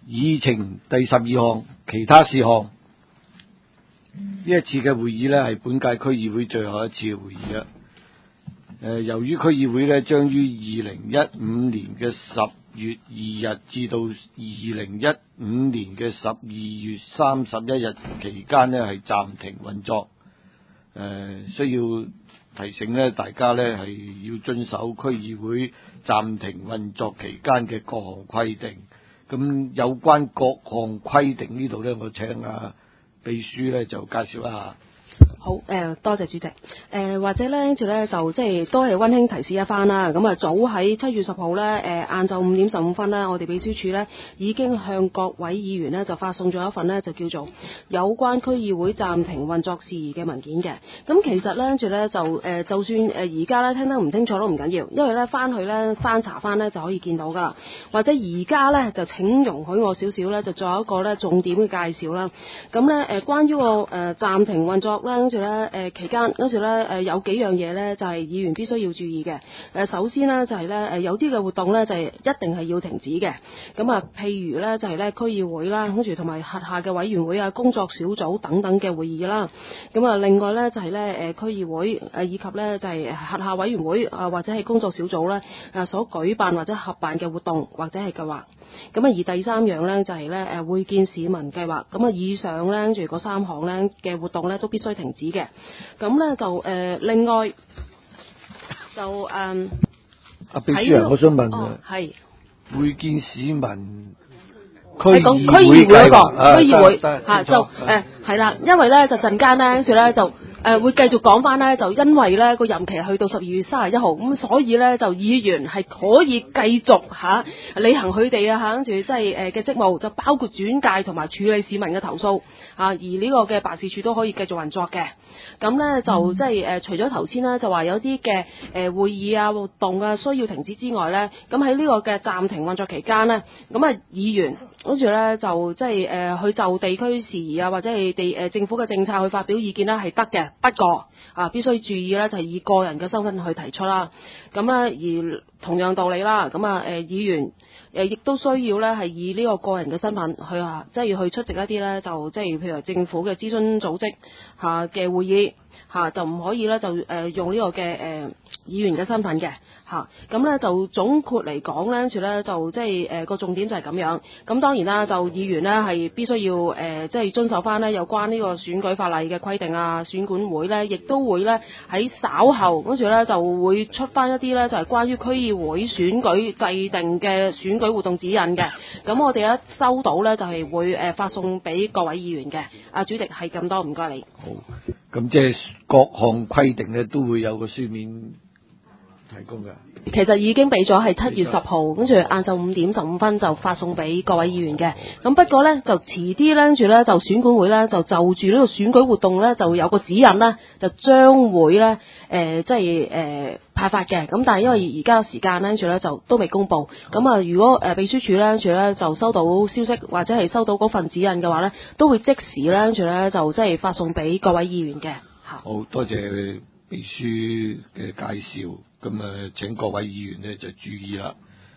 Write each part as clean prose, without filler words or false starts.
議程第12項其他事項。呢一次嘅會議呢，係本屆區議會最後一次嘅會議啦。由於區議會呢，將於2015年嘅10月2日至到2015年嘅12月31日期間呢，係暫停運作。需要提醒呢，大家呢係要遵守區議會暫停運作期間嘅各項規定。咁有關各項規定呢度呢，我請秘書呢就介紹一下。 好，多謝主席。或者咧，跟住咧就即係都係溫馨提示一番啦。咁啊，早喺7月10號咧，晏晝5點15分咧，我哋秘書處咧已經向各位議員咧就發送咗一份咧就叫做有關區議會暫停運作事宜嘅文件嘅。咁其實咧，跟住咧就算而家咧聽得唔清楚都唔緊要，因為咧翻去咧翻查翻咧就可以見到噶啦。或者而家咧就請容許我少少咧，就作一個咧重點嘅介紹啦。咁咧關於個暫停運作咧。跟住咧，期間跟住咧，有幾樣嘢咧，就係議員必須要注意嘅。首先呢，就係咧，有啲嘅活動咧，就係一定係要停止嘅。咁啊，譬如咧，就係咧區議會啦，跟住同埋轄下嘅委員會啊、工作小組等等嘅會議啦。咁啊，另外咧就係咧，區議會以及咧就係轄下委員會啊或者係工作小組咧所舉辦或者合辦嘅活動或者係計劃。咁啊，而第三樣咧就係咧會見市民計劃。咁啊，以上咧跟住嗰3項咧嘅活動咧都必須停止嘅。咁咧就另外就秘書我想問係會見市民區議會嗰個區議會就係啦，因為咧就陣間咧跟住咧就會繼續講翻咧，就因為咧個任期去到12月31號，咁所以咧就議員係可以繼續履行佢哋跟住即係嘅職務，就包括轉介同埋處理市民嘅投訴而呢個嘅辦事處都可以繼續運作嘅。咁咧就即係除咗頭先咧就話有啲嘅會議啊活動啊需要停止之外咧，咁喺呢個嘅暫停運作期間咧，咁啊議員跟住咧就即係去就地區事宜啊或者係政府嘅政策去發表意見咧係得嘅，不過必須注意咧就係以個人嘅身份去提出啦。咁咧而同樣道理啦，咁議員亦都需要咧係以呢個個人嘅身份去即係要去出席一啲咧就即係譬如政府嘅諮詢組織嘅會議就唔可以咧就用呢個嘅議員嘅身份嘅。咁咧就總括嚟講咧，跟住咧就即係個重點就係咁樣。咁當然啦，就議員咧係必須要即係遵守翻咧有關呢個選舉法例嘅規定啊。選管會咧亦都會咧喺稍後跟住咧就會出翻一啲咧就係關於區議會選舉制定嘅選舉活動指引嘅。咁我哋一收到咧就係會發送俾各位議員嘅。主席係咁多，唔該你。 好，咁即係各項規定咧都會有個書面提供嘅。 其實已經俾咗係7月10號，跟住晏晝5點15分就發送俾各位議員嘅。咁不過咧就遲啲咧，跟住咧就選管會咧就住呢個選舉活動咧就有個指引咧，就將會咧即係派發嘅。咁但係因為而家時間咧，跟住咧就都未公佈。咁如果秘書處咧跟住咧就收到消息或者係收到嗰份指引嘅話咧，都會即時咧跟住咧就即係發送俾各位議員嘅。 好多謝秘書嘅介紹。咁請各位議員呢就注意啦。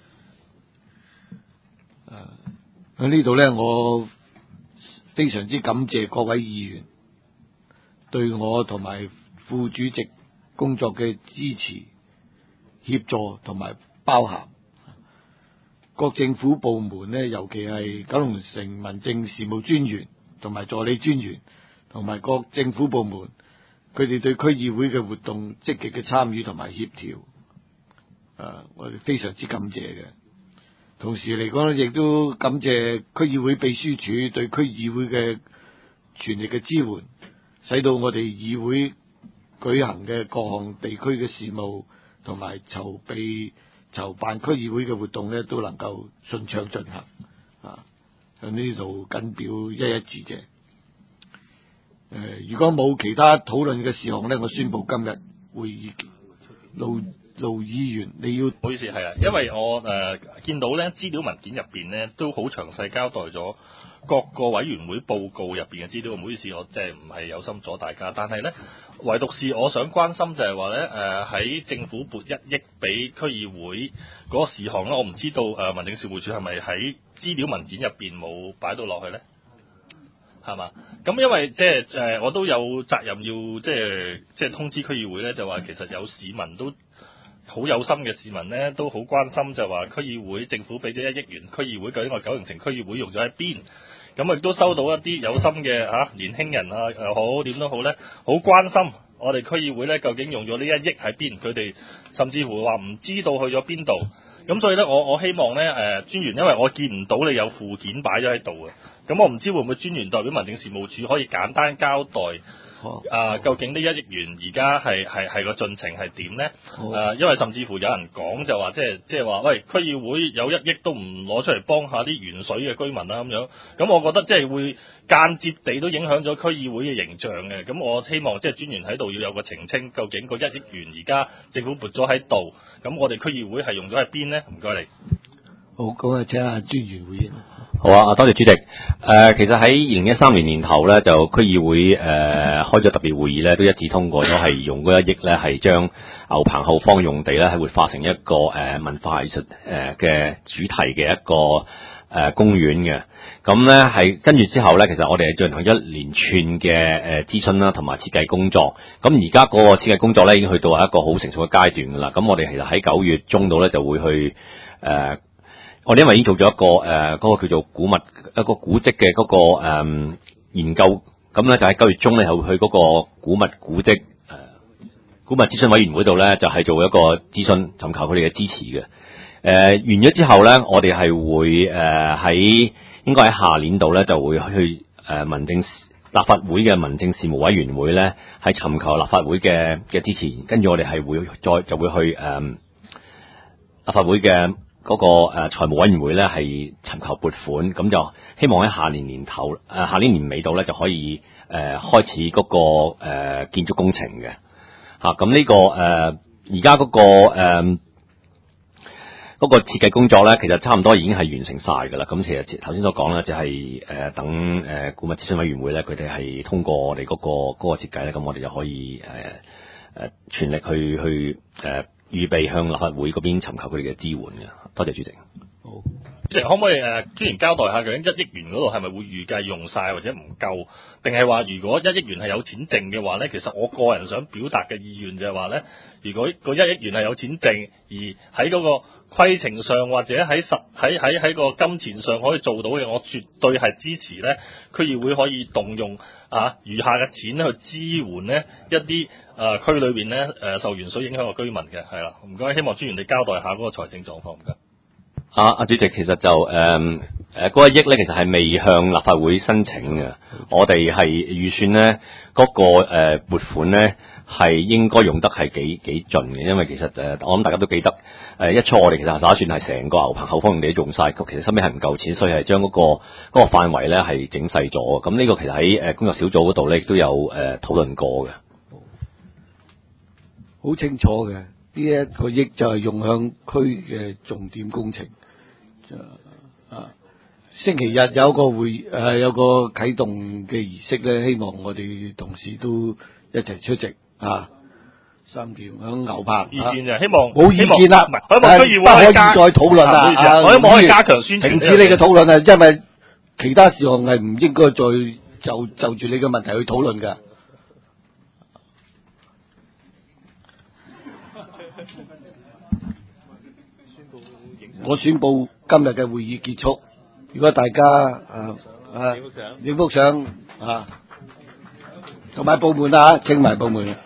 喺呢度呢，我非常之感謝各位議員對我同埋副主席工作嘅支持、協助同埋包涵。各政府部門呢，尤其係九龍城民政事務專員同埋助理專員，同埋各政府部門。佢哋對區議會嘅活動積極嘅參與同埋協調，我哋非常之感謝嘅。同時嚟講亦都感謝區議會秘書處對區議會嘅全力嘅支援，使到我哋議會舉行嘅各項地區嘅事務同埋籌辦區議會嘅活動呢，都能夠順暢進行。喺呢度謹表一致謝。如果冇其他討論嘅事項呢，我宣布今日會議盧議員，你要唔好意思，係啊，因為我見到咧資料文件入邊咧都好詳細交代咗各個委員會報告入邊嘅資料。唔好意思，我即係唔係有心阻大家，但係咧唯獨是我想關心就係話咧喺政府撥1億俾區議會嗰個事項咧，我唔知道民政事務處係咪喺資料文件入邊冇擺到落去咧？係嘛？咁因為即係我都有責任要即係通知區議會咧，就話其實有市民都好有心嘅市民咧，都好關心就話區議會政府俾咗1億元，區議會究竟我九龍城區議會用咗喺邊？咁亦都收到一啲有心嘅年輕人又好點都好咧，好關心我哋區議會咧究竟用咗呢1億喺邊？佢哋甚至乎話唔知道去咗邊度。咁所以咧，我希望咧專員，因為我見唔到你有附件擺咗喺度嘅，咁我唔知會唔會專員代表民政事務處可以簡單交代究竟呢1億元而家係個進程係點咧？因為甚至乎有人講就話即係話，喂，區議會有1億都唔攞出嚟幫下啲原水嘅居民啦咁樣，咁我覺得即係會間接地都影響咗區議會嘅形象嘅。咁我希望即係專員喺度要有個澄清，究竟個1億元而家政府撥咗喺度，咁我哋區議會係用咗喺邊咧？唔該你。 好，咁請下專員回應。 好啊，多謝主席。其實喺2013年年頭咧，就區議會開咗特別會議咧，都一致通過咗係用嗰1億咧，係將牛棚後方用地咧係活化成一個文化藝術嘅主題嘅一個公園嘅。咁咧係跟住之後咧，其實我哋係進行一連串嘅諮詢啦，同埋設計工作。咁而家嗰個設計工作咧已經去到一個好成熟嘅階段㗎啦。咁我哋其實喺9月中度咧就會去我哋因為已經做咗一個嗰個叫做古蹟嘅嗰個研究，咁咧就喺9月中咧又去嗰個古蹟古物諮詢委員會度咧，就係做一個諮詢，尋求佢哋嘅支持嘅。完咗之後咧，我哋係會應該喺下年度咧就會去立法會嘅民政事務委員會咧，係尋求立法會嘅支持，跟住我哋係會就會去立法會嘅嗰個財務委員會咧係尋求撥款，咁就希望喺下年年年尾度咧就可以開始嗰個建築工程嘅嚇。咁呢個而家嗰個設計工作咧，其實差唔多已經係完成晒㗎啦。咁其實頭先所講咧，就係等顧問諮詢委員會咧，佢哋係通過我哋嗰個設計咧，咁我哋就可以全力去預備向立法會嗰邊尋求佢哋嘅支援嘅。多謝主席。 好， 主席可唔可以專員交代下究竟1億元嗰度係咪會預計用晒或者唔夠，定係話如果1億元係有錢剩嘅話咧，其實我個人想表達嘅意願就係話咧，如果個1億元係有錢剩，而喺嗰個規程上或者喺個金錢上可以做到嘅，我絕對係支持咧區議會可以動用餘下嘅錢去支援呢一啲區裏邊咧受鉛水影響嘅居民嘅。係啦，唔該，希望專員你交代下嗰個財政狀況。唔該。 主席，其實就嗰1億咧，其實係未向立法會申請嘅。我哋係預算咧嗰個撥款咧係應該用得係幾盡嘅，因為其實我諗大家都記得一初我哋其實打算係成個牛棚後方用地用晒，其實收尾係唔夠錢，所以係將嗰個範圍咧係整細咗。咁呢個其實喺工作小組嗰度咧亦都有討論過嘅， 好清楚嘅。呢1個億就係用向區嘅重點工程。星期日有個有個啟動嘅儀式咧，希望我哋同事都一齊出席3條響牛棚。 意見就希望冇意見啦， 希望區議會可以再討論啦。 我希望可以加強宣傳。 停止你嘅討論啊，因為其他事項係唔應該再就住你嘅問題去討論㗎。我宣布今日嘅會議結束。如果大家影幅相同埋部門請埋部門。